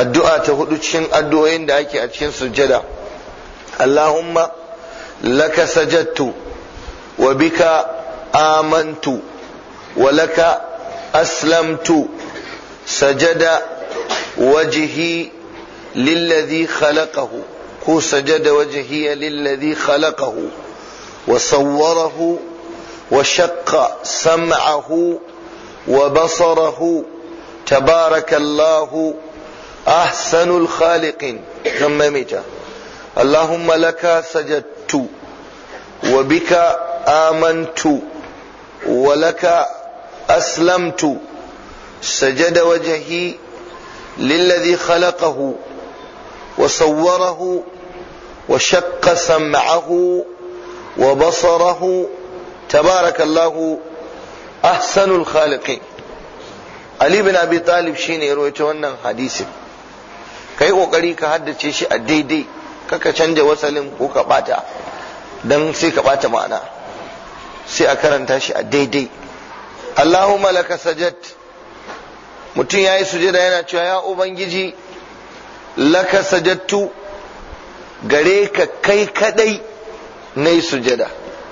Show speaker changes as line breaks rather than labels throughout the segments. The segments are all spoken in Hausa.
addu'a ta hudu cikin addu'o'in da ake a cikin sujjada. Allahumma laka sajadtu wa bika amantu wa laka aslamtu sajada wajhi lilladhi khalaqahu ko sajada wajhi lilladhi khalaqahu wa sawwarahu wa shaqqa sam'ahu wa basarahu tabarakallahu ahsanul khaliqin. Thumma mita Allahumma laka sajadtu wa bika amantu wa laka aslamtu sajada wajhi lilladhi khalaqahu wa sawwarahu wa shaqqa sam'ahu wa basarahu tabarakallahu ahsanul khaliqin. Ali bin Abi Talib shine ya rawaito wannan hadisin. Kai kokari ka haddace shi a daidai, kaka canja wasalin ko ka bata, dan sai ka bata ma'ana. Sai a karanta shi a daidai. Allahumma laka sajad. Mutum yayi sujada yana cewa ya ubangiji laka sajadtu, gare ka kai kadai nayi sujada.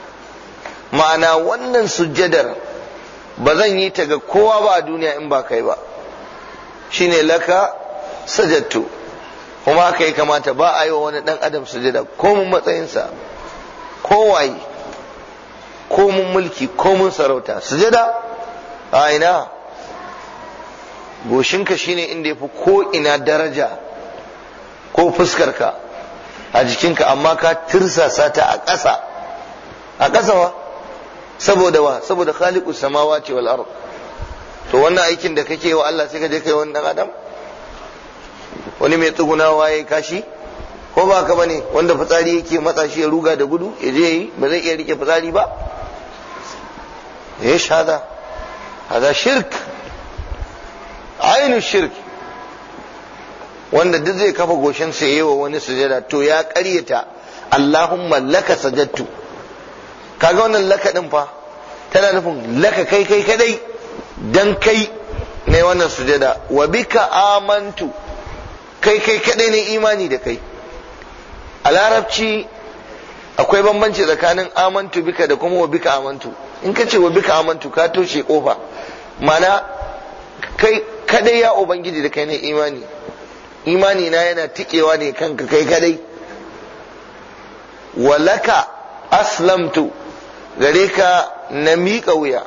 Ma'ana wannan sujadar ba zan yi ta ga kowa ba a duniya in ba kai ba, shine laka sajadtu. Kuma haka ya kamata, ba a yi wa wani dan adam sujada ko mun matsayinsa, ko waye, ko mun mulki, ko mun sarauta. Sujada a ina? Goshinka shine inda yafi ko ina daraja, ko fuskarka a jikinka, amma ka tirsasa ta a ƙasa. A ƙasa wa? Saboda wa? Saboda khaliqus samawati wal ard. To wannan aikin da kake wa Allah sai ka je kai wani dan adam? Wani mai tsugunawa yayi kashi? Ko ba ka bane wanda fitsari yake matsa shi ya ruga da gudu ya je yi, ba zai iya rike fitsari ba? ايش هذا shirk, ainu shirk. Wanda duk zai kafa goshin sa yayi wa wani sujada to ya ƙaryata Allahumma laka sajadtu. Kaga wannan laka din fa tana nufin laka kai kadai, dan kai ne wannan sujada. Wa bika amantu, kai kadai ne imani da kai. A larabci akwai bambanci tsakanin amantu bika da kuma wa bika amantu. In ka ce wa bika amantu ka toshe kofa, mana kai kadai ya ubangiji da kai ne imani. Imani na yana tikewa ne kanka kai kadai. Wa laka aslamtu, gare ka na miƙa wuya.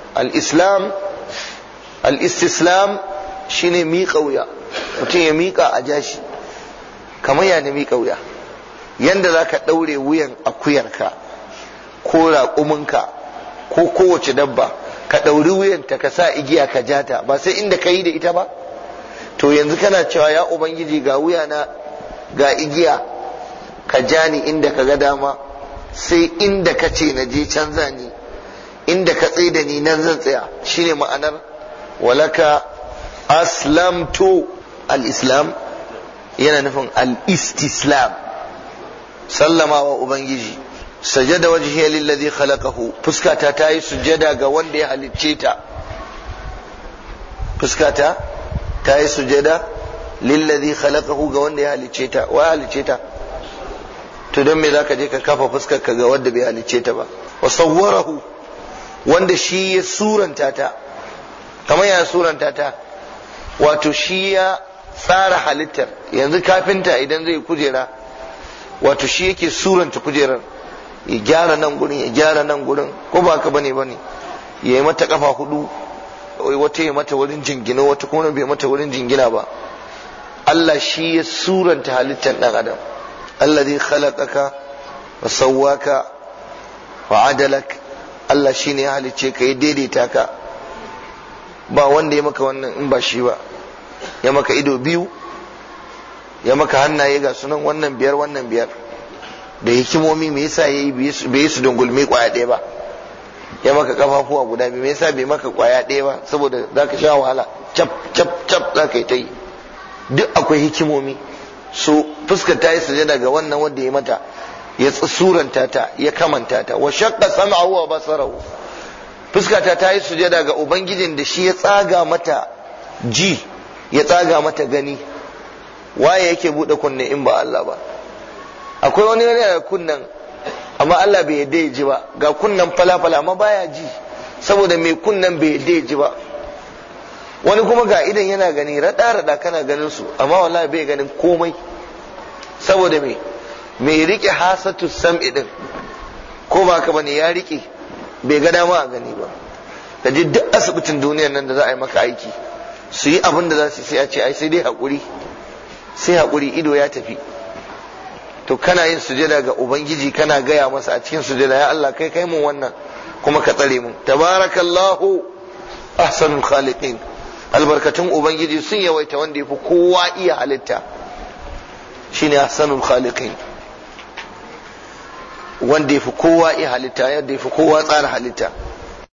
Al-istislam shine miƙa wuya, mutum ya miƙa a jashi. Kamar ya na miƙa wuya, yanda za ka ɗaure wuyan akuyarka ko raƙuminka ko kowace dabba, ka ɗauri wuyanta ka sa igiya ka jata, ba sai inda ka yi da ita ba. To yanzu kana cewa ya ubangiji ga wuyana ga igiya, ka ja ni inda ka ga dama, sai inda ka ce na je canza ni, inda ka tsaye da ni nan zan tsaya. Shine ma'anar walaka aslamtu. Al-islam yana nufin al-istislam, sallama wa ubangiji. Sajada wajhiya lillazi khalaqahu, fuskata ta yi sujada ga wanda ya halicce ta. Fuskata ta yi sujada lillazi khalaqahu ga wanda ya halicce ta. Wa halicce ta? To don me zaka je ka kafa fuskar ka ga wanda bai halicce ta ba? Wa sawwarahu, wanda shi ya suranta ta. Kamar ya suranta ta, wato shi ya tsara halittar. Yanzu kafinta idan zai kujera, wato shi yake suranta kujerar, ya gyara nan gurin, ya gyara nan gurin, ko ba ka bane ya yi mata kafa hudu, wata ya mata wurin jingina, wata kuma bai mata wurin jingina ba. Allah shi ya suranta halittar dan adam. Alladhi khalaqaka wa sawwaka wa adalak. Allah shine ya halicce ka, ya daidaita ka. Ba wanda ya maka wannan in ba shi ba. Ya maka ido biyu, ya maka hannaye ga sunan wannan biyar wannan biyar. Da hikimomi me yasa yayi bai yi su dungulme kwaya ɗaya ba? Ya maka kafafuwa guda biyu, me yasa bai maka kwaya ɗaya ba? Saboda zaka sha wahala, cap zaka yi ta yi. Duk akwai hikimomi. So fuskar ta yi sujada ga wannan wanda ya mata, ya suranta ta, ya kamanta ta. Wa shaqqa sam'ahu wa basarahu, fuskata ta yi sujada ga ubangijin da shi ya tsaga mata ji, ya tsaga mata gani, waye yake bude kunne in ba Allah ba? Akwai wani yana da kunnan amma Allah bai yadda ya ji ba, ga kunnan falafala amma baya ji saboda mai kunnan bai yadda ya ji ba. Wani kuma ga idan yana gani rada kana ganin su amma wallahi bai ganin komai saboda mai rike hasatu sam'i din ko ba ka bane ya rike bai ga dama a gani ba. Da duk asibitin duniyar nan da za a yi maka aiki su yi abin da za su sai a ce ai sai dai hakuri, sai hakuri, ido ya tafi. To kana yin sujada ga ubangiji kana gaya masa a cikin sujada, ya Allah kai mun wannan kuma ka tsare mun. Tabarakallahu ahsanul khaliqin. Albarkatun ubangiji sun yawaita wanda yafi kowa iya halitta, shine ahsanul khaliqin, wanda yafi kowa iya halitta, yadda yafi kowa tsara halitta.